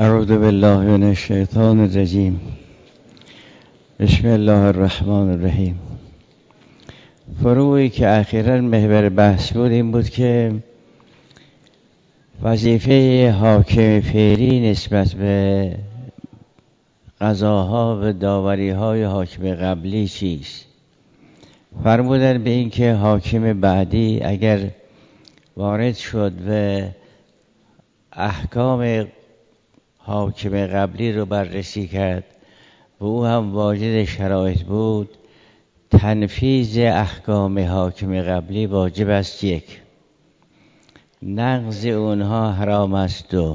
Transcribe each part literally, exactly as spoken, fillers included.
اعوذ بالله من الشیطان الرجیم. بسم الله الرحمن الرحیم. فروعی که اخیراً محور بحث بود این بود که وظیفه حاکم فعلی نسبت به قضاها و داوری‌های حاکم قبلی چیست؟ فرمودن به این که حاکم بعدی اگر وارد شد و احکام حاکم قبلی رو بررسی کرد و او هم واجد شرایط بود، تنفیذ احکام حاکم قبلی واجب است یک، نقض اونها حرام است دو،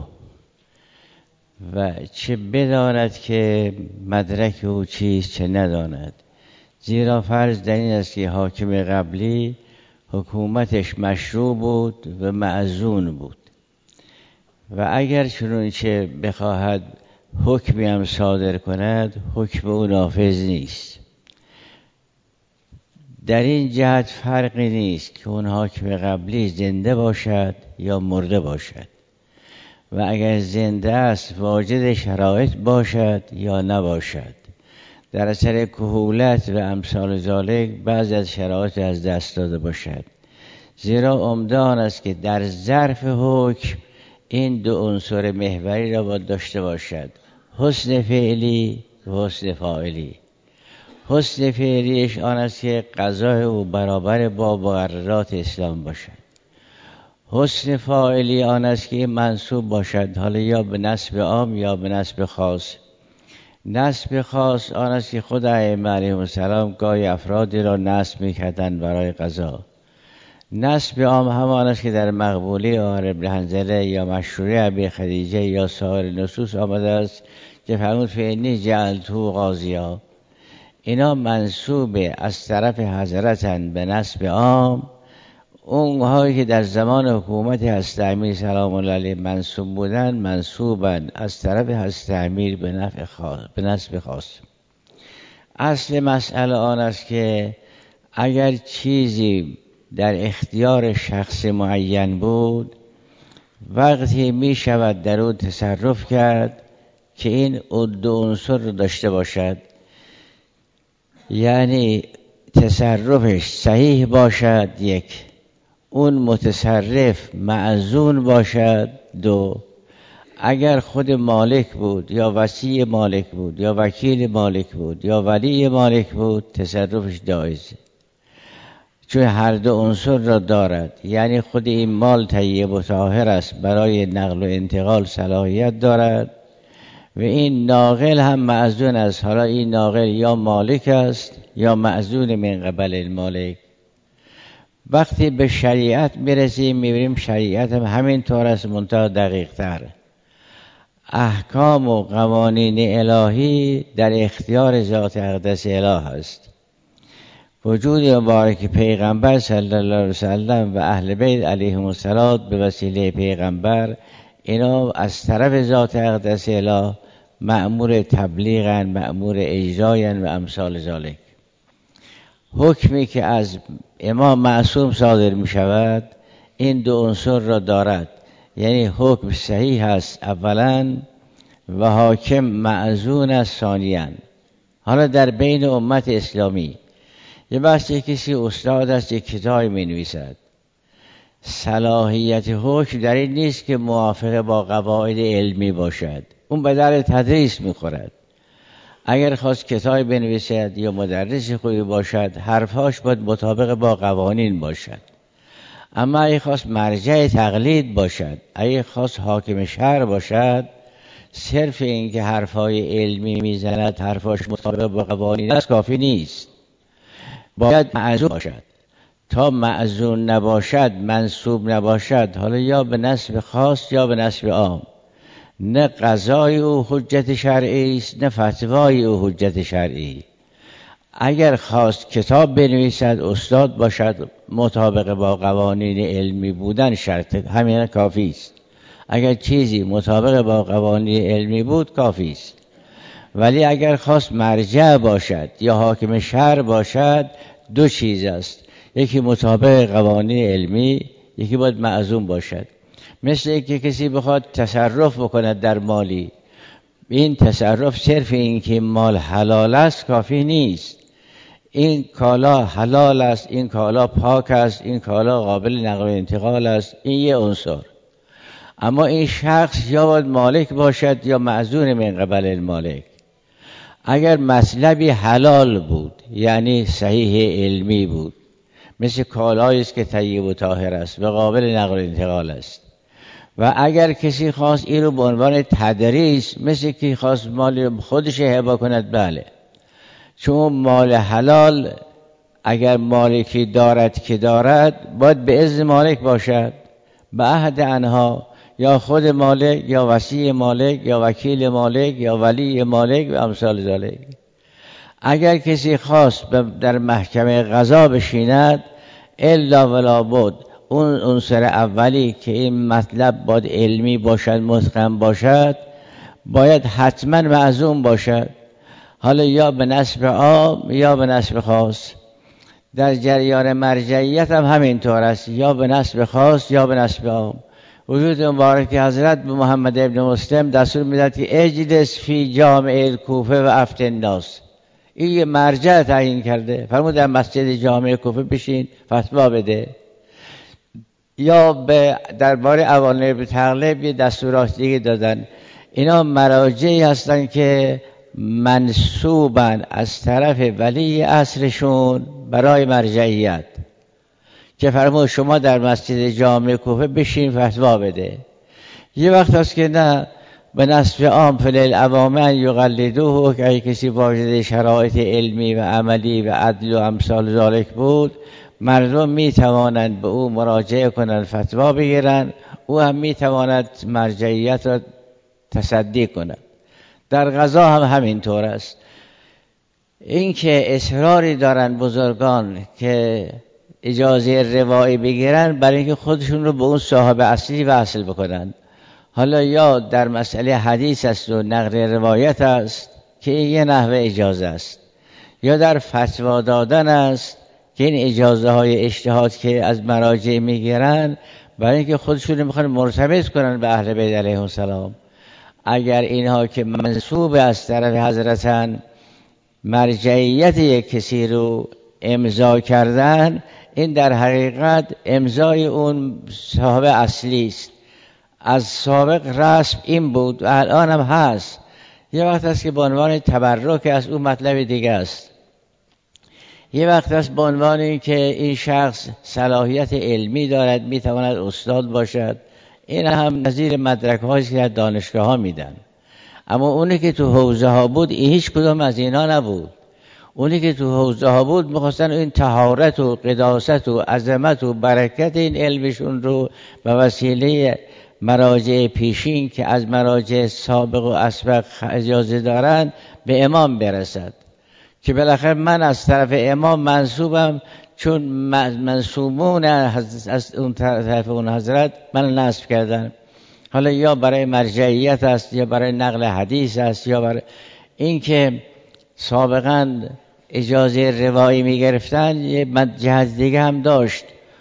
و چه بداند که مدرک او چیست چه نداند، زیرا فرض در این است که حاکم قبلی حکومتش مشروع بود و مأذون بود و اگر چنانچه بخواهد حکمی هم صادر کند حکم او نافذ نیست. در این جهت فرقی نیست که اون حاکم قبلی زنده باشد یا مرده باشد و اگر زنده است واجد شرایط باشد یا نباشد. در اثر کهولت و امثال ذالک بعضی از شرایط از دست داده باشد، زیرا عمده آن است که در ظرف حکم این دو عنصر محوری را باید داشته باشد، حسن فعلی و حسن فاعلی. حسن فعلیش آن است که قضای او برابر با مقررات اسلام باشد. حسن فاعلی آن است که منسوب باشد، حالا یا به نسب عام یا به نسب خاص. نسب خاص آن است که خود ائمه علیهم السلام گاهی افرادی را نسب می‌کردند برای قضا. نسب عام همان است که در مقبوله عمر بن حنظله یا مشروعه ابی خدیجه یا سایر نصوص آمده است که فرمود فإنی جعلته قاضیا. اینا منسوب از طرف حضرتن به نسب عام. اونهایی که در زمان حکومت حضرت امیر سلام الله علیه منسوب بودن منسوبن از طرف حضرت امیر به نفع خاص، به نسب خاص. اصل مسئله آن است که اگر چیزی در اختیار شخص معین بود وقتی می شود در او تصرف کرد که این دو عنصر رو داشته باشد، یعنی تصرفش صحیح باشد یک، اون متصرف مأذون باشد دو، اگر خود مالک بود یا وصی مالک بود یا وکیل مالک بود یا ولی مالک بود تصرفش جایزه، چون هر دو عنصر را دارد، یعنی خود این مال طیب و طاهر است، برای نقل و انتقال صلاحیت دارد و این ناقل هم مأذون است. حالا این ناقل یا مالک است یا مأذون من قبل المالک. وقتی به شریعت میرسیم میبینیم شریعت هم همین طور است، منتها دقیق تر. احکام و قوانین الهی در اختیار ذات اقدس اله است. وجود مبارک پیغمبر صلی الله علیه وسلم و اهل بیت علیهم السلام به وسیله پیغمبر اینا از طرف ذات اقدس اله مأمور تبلیغن، مأمور اجراین و امثال ذالک. حکمی که از امام معصوم صادر می شود این دو عنصر را دارد، یعنی حکم صحیح است اولا و حاکم مأذون است ثانیاً. حالا در بین امت اسلامی یه بحثی کسی استاد است یک کتابی می نویسد، صلاحیت حکم در این نیست که موافق با قواعد علمی باشد، اون به در تدریس می خورد. اگر خواست کتابی بنویسد یا مدرس خوبی باشد حرفاش باید مطابق با قوانین باشد. اما اگه خواست مرجع تقلید باشد، اگه خواست حاکم شرع باشد، صرف این که حرفای علمی میزند حرفاش مطابق با قوانین است کافی نیست، باید مأذون باشد. تا مأذون نباشد، منسوب نباشد، حالا یا به نسب خاص یا به نسب عام، نه قضای او حجت شرعی است نه فتوای او حجت شرعی. اگر خواست کتاب بنویسد استاد باشد، مطابق با قوانین علمی بودن شرط، همین کافی است. اگر چیزی مطابق با قوانین علمی بود کافی است. ولی اگر خواست مرجع باشد یا حاکم شرع باشد دو چیز است، یکی مطابق قوانین علمی، یکی باید معزوم باشد. مثل اینکه کسی بخواد تصرف بکند در مالی، این تصرف صرف این که مال حلال است کافی نیست. این کالا حلال است، این کالا پاک است، این کالا قابل نقل و انتقال است، این یه عنصر. اما این شخص یا باید مالک باشد یا معذور من قبل المالک. اگر مطلبی حلال بود یعنی صحیح علمی بود، مثل کالایی است که طیب و طاهر است و قابل نقل و انتقال است، و اگر کسی خواست این رو به عنوان تدریس، مثل که خواست مال خودش هبه کند، بله، چون مال حلال اگر مالکی دارد که دارد باید به اذن مالک باشد، به عهد انها، یا خود مالک یا وصی مالک یا وکیل مالک یا ولی مالک و امثال ذالک. اگر کسی خواست در محکمه قضا بشیند، الا ولا بد اون عنصر اولی که این مطلب باید علمی باشد، متقن باشد، باید حتما معزوم باشد، حالا یا به نسب عام یا به نسب خاص. در جریان مرجعیت هم همینطور است، یا به نسب خاص یا به نسب عام. وجود مبارک حضرت به محمد ابن مسلم دستور میداد که اجلس فی جامع الکوفه و افتن الناس. این یه مرجع تعیین کرده، فرمود در مسجد جامع کوفه بشین فتوا بده. یا به درباره اوانر به تغلب یه دستورات دیگه دادن. اینا مراجعی هستن که منصوبن از طرف ولی عصرشون برای مرجعیت، که فرمود شما در مسجد جامع کوفه بشین فتوا بده. یه وقت هست که نه، به نصف عام فلیل عوامه یقلدوه، که اگه کسی واجد شرایط علمی و عملی و عدل و امثال ذالک بود، مردم می توانند به او مراجعه کنند، فتوا بگیرند، او هم می تواند مرجعیت را تصدیق کند. در قضا هم همینطور است. این که اصراری دارن بزرگان که اجازه روایی بگیرن برای اینکه خودشون رو به اون صاحب اصلی وصل بکنن. حالا یا در مسئله حدیث است و نقل روایت است که یه نحوه اجازه است، یا در فتوا دادن است که این اجازه های اجتهاد که از مراجع میگیرن برای اینکه خودشون رو میخوان مرتبط کنن به اهل بیت علیهم السلام. اگر اینها که منسوب از طرف حضرتن مرجعیت یک کسی رو امضا کردن، این در حقیقت امضای اون صاحب اصلی است. از سابق رسم این بود و الان هم هست. یه وقت هست که به عنوان تبرک از اون مطلب دیگه است. یه وقت هست به عنوان این که این شخص صلاحیت علمی دارد، میتواند استاد باشد. این هم نظیر مدرک هایی که در دانشگاه ها میدن. اما اونی که تو حوزه ها بود این هیچ کدام از اینا نبود. اونی که تو حوزه ها بود میخواستن این طهارت و قداست و عظمت و برکت این علمشون رو به وسیله مراجع پیشین که از مراجع سابق و اسبق اجازه دارن به امام برسد، که بالاخره من از طرف امام منصوبم، چون منصوبون از اون طرف اون حضرت من نصب کردن. حالا یا برای مرجعیت است، یا برای نقل حدیث است، یا برای این که سابقا اجازه روایی می گرفتن. یه جهت دیگه هم داشت.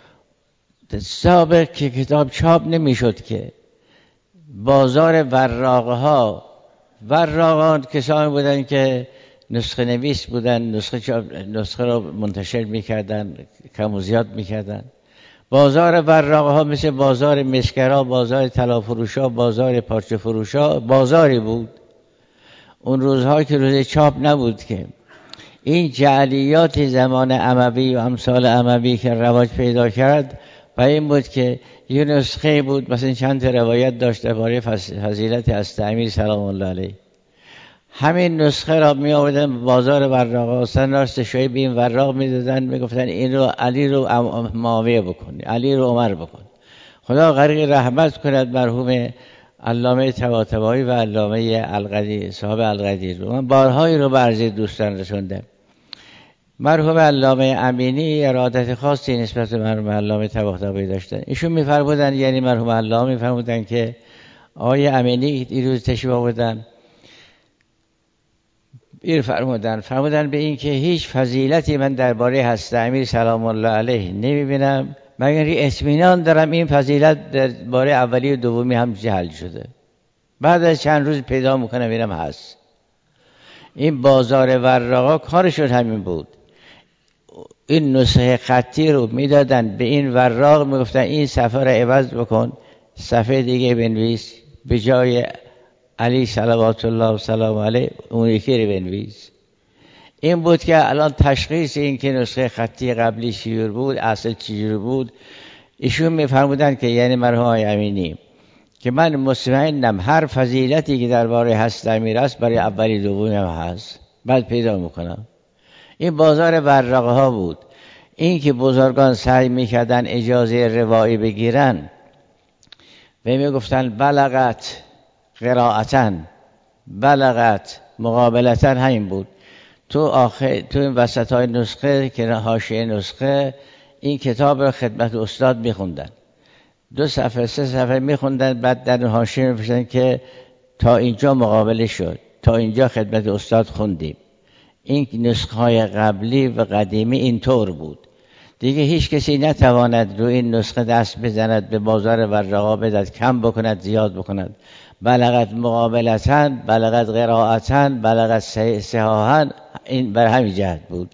سابق که کتاب چاپ نمی شد، که بازار وراقه ها، وراقان کسانی بودن که نسخه نویس بودن، نسخه چاپ، نسخه رو منتشر می کردن، کم و زیاد می کردن. بازار وراقه ها مثل بازار مسکرا، بازار طلا فروشا، بازار پارچه فروشا بازاری بود. اون روزها که روز چاپ نبود. که این جعلیات زمان اموی و امثال اموی که رواج پیدا کرد و این بود که یه نسخه بود، مثلا چند تا روایت داشت درباره فضیلت از امیر سلام الله علیه. همین نسخه را می آوردن بازار وراقا، اصلا راست شوی به این وراق می دادن، می گفتن این رو علی رو معاویه بکن، علی رو عمر بکن. خدا غریق رحمت کند مرحوم علامه طباطبایی و علامه القدیر، صاحب القدیر رو من بارهایی رو به عرض دوستان رسوندم. مرحوم علامه امینی ارادت خاصی نسبت به مرحوم علامه طباطبایی داشتن. ایشون می‌فرمودن، یعنی مرحوم علامه می‌فرمودن که آقای امینی این روز تشریف آوردن، این فرمودن فرمودن به این که هیچ فضیلتی من درباره حضرت امیر سلام الله علیه نمی‌بینم مگر اطمینان دارم این فضیلت در باره اولی و دومی هم جهل شده. بعد از چند روز پیدا میکنم اینم هست. این بازار وراقا کارشون همین بود. این نسخه خطی رو میدادن به این وراق، میگفتن این صفحه رو عوض بکن، صفحه دیگه بنویس، به جای علی صلوات الله و سلام علیه اون یکی رو بنویس. این بود که الان تشخیص این که نسخه خطی قبلی چجور بود، اصل چجور بود، ایشون میفرمودن که یعنی مرحوم آقای امینی که من مطمئنم هر فضیلتی که درباره هست امیر است برای اولی دومی هم هست، بعد پیدا میکنم. این بازار ورقه ها بود. این که بزرگان سعی میکردن اجازه روایی بگیرن و میگفتن بلغت قرائتن، بلغت مقابلتن، همین بود. تو آخر تو این وسط های نسخه که حاشیه نسخه این کتاب رو خدمت استاد میخوندن، دو صفحه سه صفحه میخوندن، بعد در حاشیه میفرستن که تا اینجا مقابله شد، تا اینجا خدمت استاد خوندیم. این نسخه های قبلی و قدیمی اینطور بود. دیگه هیچ کسی نتواند رو این نسخه دست بزند، به بازار ورقا بدد، کم بکند زیاد بکند. بلغت مقابلتن، بلغت قرائتن، بلغت صحاحن، این بر همین جهت بود.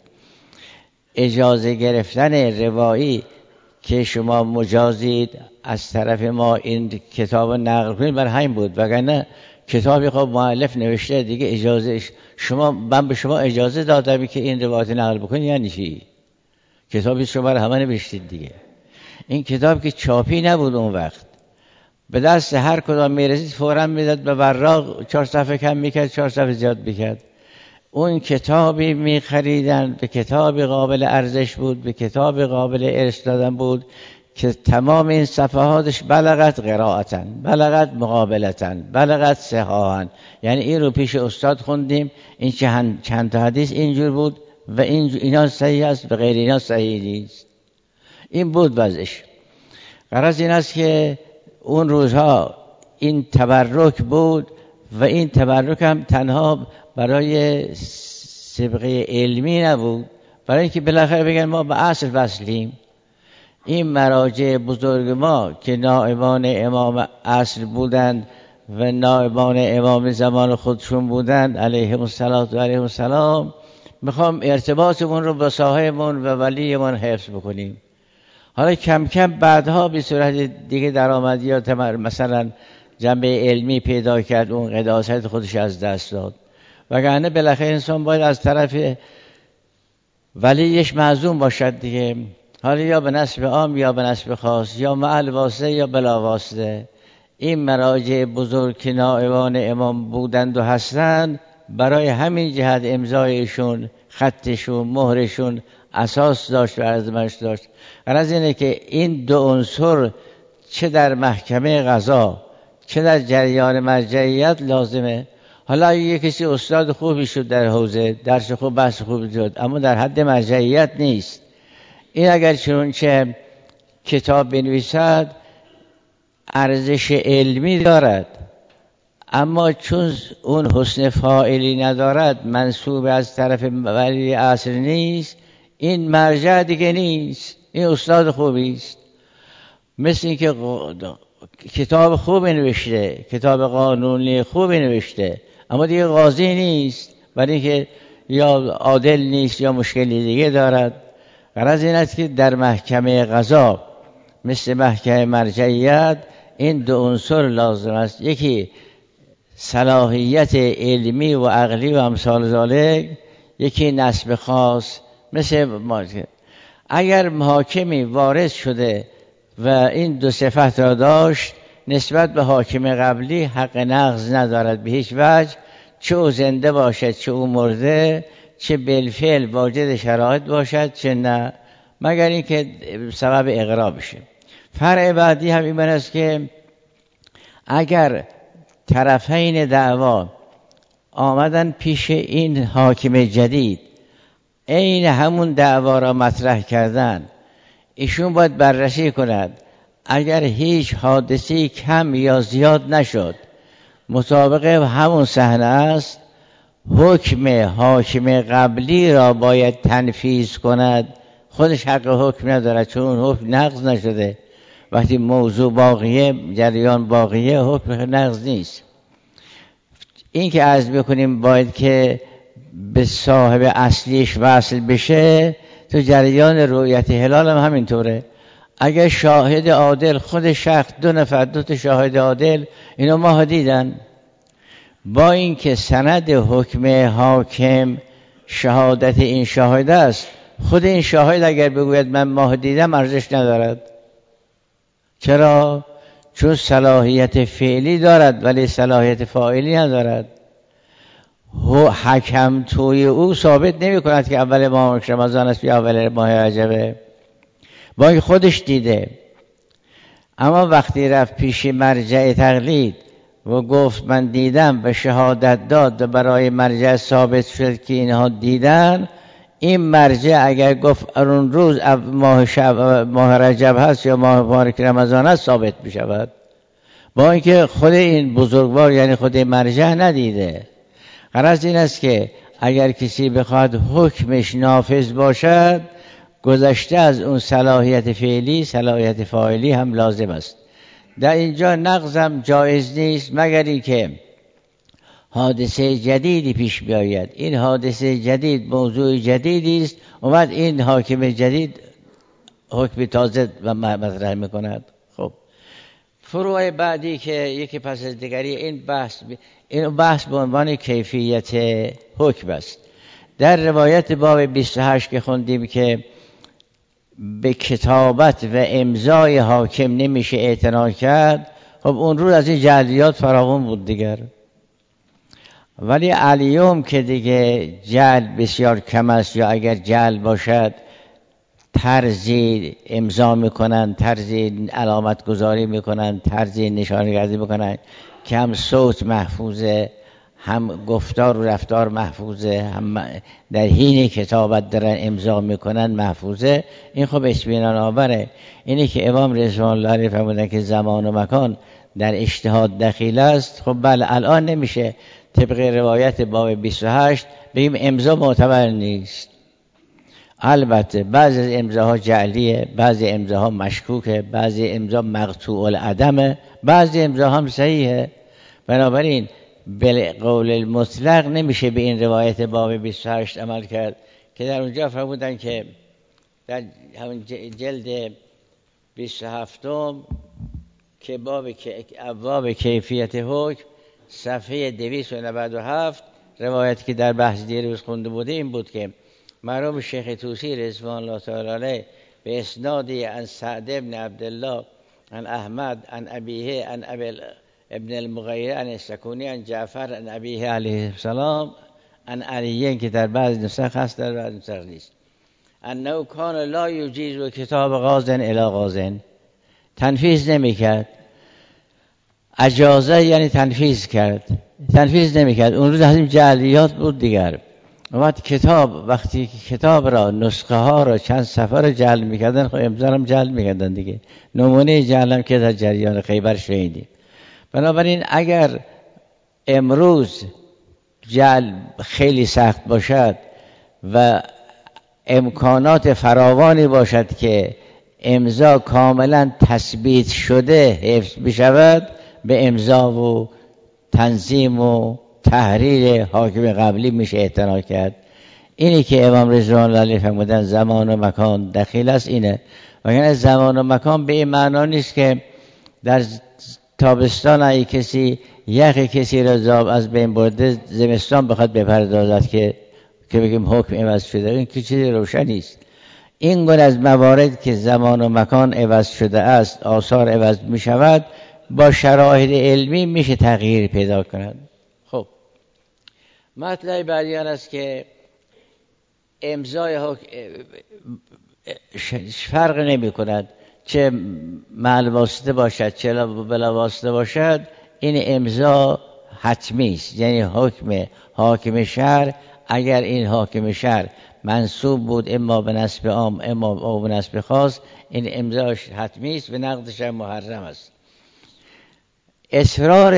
اجازه گرفتن روایی که شما مجازید از طرف ما این کتاب نقل کنید بر همین بود، وگرنه کتابی خب مؤلف نوشته دیگه اجازه شما، من به شما اجازه دادم که این روایت نقل بکنید یعنی چی؟ کتابی شما رو همه نوشتید دیگه. این کتاب که چاپی نبود اون وقت، به دست هر کدام میرسید فوراً میداد به وراق، چهار صفحه کم میکرد، چهار صفحه زیاد میکرد. اون کتابی میخریدن به کتاب قابل ارزش بود، به کتاب قابل ارث دادن بود که تمام این صفحاتش بلغت قرائتن، بلغت مقابلتن، بلغت صحاحن، یعنی این رو پیش استاد خوندیم، این چند, چند تا حدیث اینجور بود و این اینا صحیح است و غیر اینا صحیح نیست. این بود وضعش. غرض این است که اون روزها این تبرک بود و این تبرک هم تنها برای سابقه علمی نبود، برای اینکه بالاخره بگن ما به اصل وصلیم. این مراجع بزرگ ما که نائبان امام اصل بودند و نائبان امام زمان خودشون بودند علیهم السلام و علیهم السلام، میخوام ارتباطمون رو با صاحبمون و ولیمون حفظ بکنیم. حالا کم کم بعدها به صورت دیگه در آمد یا مثلا جنبه علمی پیدا کرد، اون قداست خودش از دست داد، وگرنه بالاخره انسان باید از طرف ولیش معزوم باشد دیگه، حالا یا به نسب عام یا به نسب خاص، یا مع الواسطه یا بلا واسطه. این مراجع بزرگ که نائبان امام بودند و هستند، برای همین جهت امضایشون، خطشون، مهرشون اساس داشت و ارزش داشت. غرض اینه که این دو عنصر چه در محکمه قضا چه در جریان مرجعیت لازمه. حالا اگه کسی استاد خوبی شد در حوزه، درس خوب، بحث خوبی شد، اما در حد مرجعیت نیست، این اگر چنانچه کتاب بنویسد ارزش علمی دارد، اما چون اون حسن فاعلی ندارد، منسوب از طرف ولی اصل نیست، این مرجع دیگه نیست، این استاد خوبی است. مثل این که کتاب خوب نوشته، کتاب قانونی خوب نوشته، اما دیگه قاضی نیست، برای اینکه یا عادل نیست یا مشکلی دیگه دارد. غرض این است که در محکمه قضا مثل محکمه مرجعیت این دو عنصر لازم است، یکی صلاحیت علمی و عقلی و امثال ذالک، یکی نسب خاص. مثل ما اگر محاکمی وارد شده و این دو صفت را داشت، نسبت به حاکم قبلی حق نقض ندارد به هیچ وجه، چه او زنده باشد چه او مرده، چه بالفعل واجد شرایط باشد چه نه، مگر اینکه سبب اقرار بشه. فرع بعدی هم این است که اگر طرفین دعوا آمدن پیش این حاکم جدید، این همون دعوا را مطرح کردن، ایشون باید بررسی کند. اگر هیچ حادثی کم یا زیاد نشد، مطابق همون صحنه است، حکم حاکم قبلی را باید تنفیذ کند خودش حق حکم ندارد، چون اون حکم نقض نشده. وقتی موضوع باقیه، جریان باقیه، حکم نقض نیست. این که عرض بکنیم باید که به صاحب اصلیش وصل بشه، تو جریان رؤیت هلال هم همینطوره. اگر شاهد عادل، خود شخص، دو نفر دو تا شاهد عادل اینو ماه دیدن، با اینکه سند حکم حاکم شهادت این شاهد است، خود این شاهد اگر بگوید من ماه دیدم ارزش ندارد. چرا؟ چون صلاحیت فعلی دارد ولی صلاحیت فاعلی ندارد. حکم توی او ثابت نمی کند که اول ماه رمضان است یا اول ماه رجبه، با اینکه خودش دیده. اما وقتی رفت پیش مرجع تقلید و گفت من دیدم و شهادت داد و برای مرجع ثابت شد که اینها دیدن، این مرجع اگر گفت اون روز ماه شب ماه رجب هست یا ماه مبارک رمضان است ثابت می شود، با اینکه خود این بزرگوار یعنی خود مرجع ندیده. غرض این است که اگر کسی بخواد حکمش نافذ باشد، گذشته از اون صلاحیت فعلی صلاحیت فاعلی هم لازم است. در اینجا نقض هم جایز نیست مگر اینکه حادثه جدیدی پیش بیاید. این حادثه جدید موضوع جدیدی است، اومد این حاکم جدید حکم تازه و مطرح میکند. خب فروع بعدی که یکی پس از دیگری این بحث این بحث به عنوان کیفیت حکم است. در روایت باب بیست و هشت که خوندیم که به کتابت و امضای حاکم نمیشه اعتنا کرد، خب اون روز از این جعلیات فراوان بود دیگر. ولی الیوم که دیگه جعل بسیار کم است، یا اگر جعل باشد طرزی امضا میکنن، طرزی علامت گذاری میکنن، طرزی نشانگذاری میکنن که هم صوت محفوظه، هم گفتار و رفتار محفوظه، هم در حین کتابت دارن امضا میکنن محفوظه. این خب اطمینان آوره. اینی که امام رضوان الله علیه فرمودن که زمان و مکان در اجتهاد دخیل است، خب بله الان نمیشه طبق روایت باب بیست و هشت بگیم امضا معتبر نیست. البته بعضی از امضاها جعلیه، بعضی امضاها مشکوکه، بعضی امضا مقطوع العدمه، بعضی امضا هم صحیحه. بنابراین به قول المطلق نمیشه به این روایت باب بیست و هشت عمل کرد که در اونجا فرمودن که در همون جلد بیست و هفتم که باب ابواب کیفیت حکم صفحه دویست و نود و هفت روایت که در بحث دیروز خونده بوده این بود که مرحوم شیخ طوسی رضوان الله تعالی علیه به اسنادی عن سعد بن عبدالله عن احمد عن ابیه عن ابی ابن المغیره عن السکونی عن جعفر عن ابیه علیه السلام عن علیه که در بعض نسخ هست در بعض نسخ نیست، انه کان لا یجیز و کتاب غازن الی غازن، تنفیذ نمیکرد. اجازه یعنی تنفیذ کرد، تنفیذ نمیکرد. اون روز از این جعلیات بود دیگر. اومد کتاب، وقتی کتاب را نسخه ها را چند صفحه را جعل میکردن، خب امضا هم جعل میکردن دیگه. نمونه جعل هم که در جریان خیبر شنیدیم. بنابراین اگر امروز جعل خیلی سخت باشد و امکانات فراوانی باشد که امضا کاملا تثبیت شده حفظ بشود، به امضا و تنظیم و تحریر حاکم قبلی میشه اعتنا کرد. اینی که امام رضوان الله علیه فرمودن زمان و مکان دخیل است اینه. وگرنه زمان و مکان به این معنا نیست که در تابستان ای کسی یخ کسی را زاب از بین برده زمستان بخواد بپردازد که که بگیم حکم عوض شده. این که چیزی روشن نیست. این گونه از موارد که زمان و مکان عوض شده است، آثار عوض می شود، با شرایط علمی میشه تغییر پیدا کند. خب مطلب بعدی آن است که امضای حکم فرق نمی کند چه مع واسطه باشد چه بلا واسطه باشد، این امضا حتمی است. یعنی حکم حاکم شهر، اگر این حاکم شهر منصوب بود اما به نسب عام اما به نسب خاص، این امضاش حتمی است و نقضش محرم است. اصرار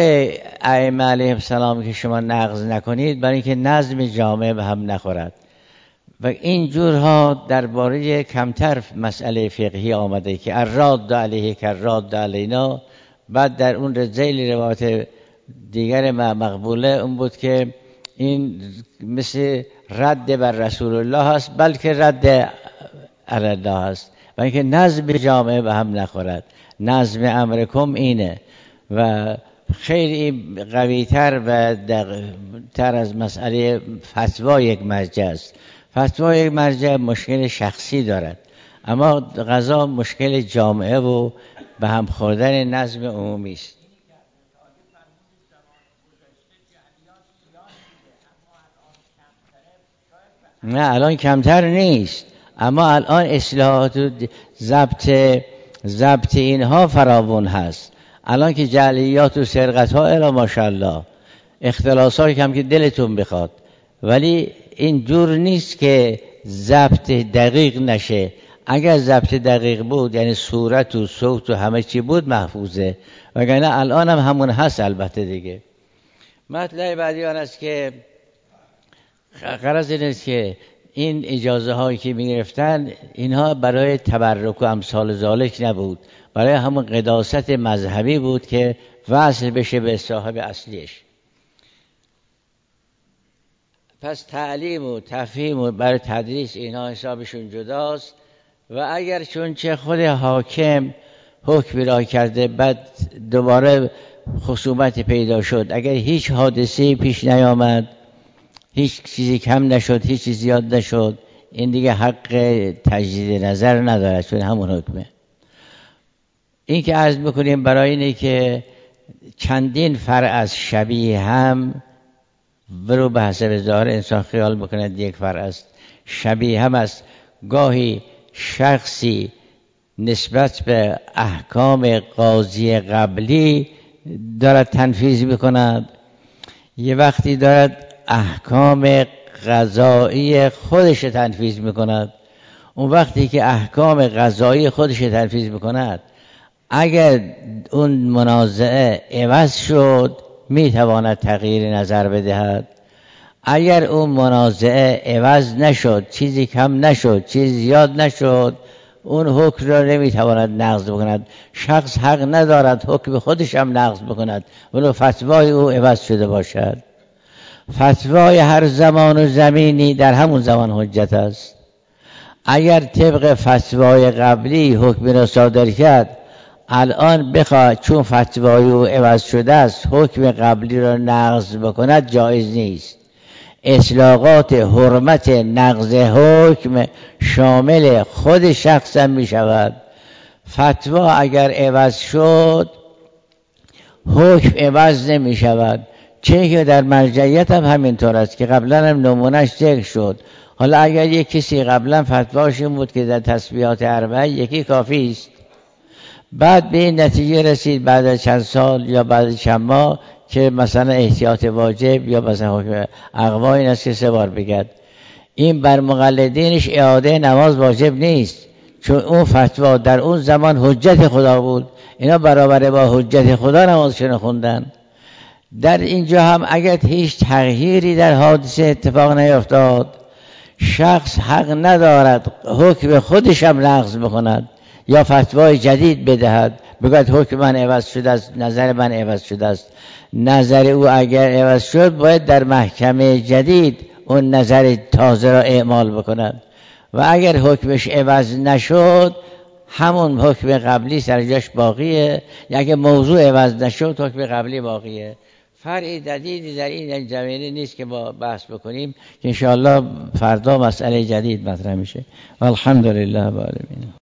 ائمه علیهم السلام که شما نقض نکنید برای اینکه نظم جامعه به هم نخورد و این جورها درباره کمتر مسئله فقهی آمده که الراد علیه کراد علینا. بعد در اون ذیل روایت دیگر مقبوله اون بود که این مثل رد بر رسول الله هست بلکه رد علی الله هست و اینکه نظم جامعه به هم نخورد. نظم امرکم اینه و خیلی قویتر و تر از مسئله فتوا یک مرجع است. فتوا یک مرجع مشکل شخصی دارد، اما قضا مشکل جامعه و به هم خوردن نظم عمومی است. نه الان کمتر نیست، اما الان اصلاحات و ضبط ضبط اینها فراوان هست. الان که جعلیات و سرقت ها الا ماشاءالله، اختلاسات هم که دلتون بخواد، ولی این جور نیست که ضبط دقیق نشه. اگر ضبط دقیق بود یعنی صورت و صوت و همه چی بود محفوظه، وگرنه الان هم همون هست. البته دیگه مطلب بعدی آن است که غرض این است که این اجازه هایی که می گرفتن اینها برای تبرک و امثال ذالک نبود، برای همون قداست مذهبی بود که وصل بشه به صاحب اصلیش. پس تعلیم و تفهیم و برای تدریس اینها حسابشون جداست. و اگر چون چه خود حاکم حکم را کرده بعد دوباره خصومت پیدا شد، اگر هیچ حادثه پیش نیامد، هیچ چیزی کم نشد، هیچ چیزی زیاد نشد، این دیگه حق تجدید نظر نداره، چون همون حکمه. این که عرض بکنیم برای اینه که چندین فرع از شبیه هم برو به حسب ظاهر انسان خیال بکند یک فرع است، شبیه هم است. گاهی شخصی نسبت به احکام قاضی قبلی دارد تنفیذ میکند، یه وقتی دارد احکام قضایی خودش تنفیذ میکند. اون وقتی که احکام قضایی خودش تنفیذ میکند، اگر اون منازعه عوض شد میتواند تغییر نظر بدهد. اگر اون منازعه عوض نشد، چیزی کم نشد، چیزی زیاد نشد، اون حکم را نمیتواند نقض بکند. شخص حق ندارد حکم خودش هم نقض بکند ولو فتوای او عوض شده باشد. فتوای هر زمان و زمینی در همون زمان حجت است. اگر طبق فتوای قبلی حکم را صادر کرد، الان بخواد چون فتوای او عوض شده است حکم قبلی را نقض بکند، جایز نیست. اطلاقات حرمت نقض حکم شامل خود شخص هم می شود. فتوا اگر عوض شد حکم عوض نمی شود، چه که در مرجعیت هم همینطور است که قبلا هم نمونش ذکر شد. حالا اگر یک کسی قبلا فتواش این بود که در تسبیحات اربعه یکی کافی است، بعد به این نتیجه رسید بعد از چند سال یا بعد از چند ماه که مثلا احتیاط واجب یا مثلا حکم اقوا این است که سه بار بگد، این بر مقلدینش اعاده نماز واجب نیست، چون اون فتوا در اون زمان حجت خدا بود، اینا برابر با حجت خدا نمازشون خوندن. در اینجا هم اگر هیچ تغییری در حادثه اتفاق نیفتاد، شخص حق ندارد حکم خودش هم نقض بکند یا فتوای جدید بدهد، بگوید حکم من عوض شده است، نظر من عوض شده است. نظر او اگر عوض شد باید در محکمه جدید اون نظر تازه را اعمال بکند، و اگر حکمش عوض نشد همون حکم قبلی سر جاش باقیه. اگر موضوع عوض نشد حکم قبلی باقیه. فرع جدیدی در این زمینه نیست که با بحث بکنیم، که انشاءالله فردا مسئله جدید مطرح میشه. الحمدلله رب العالمین.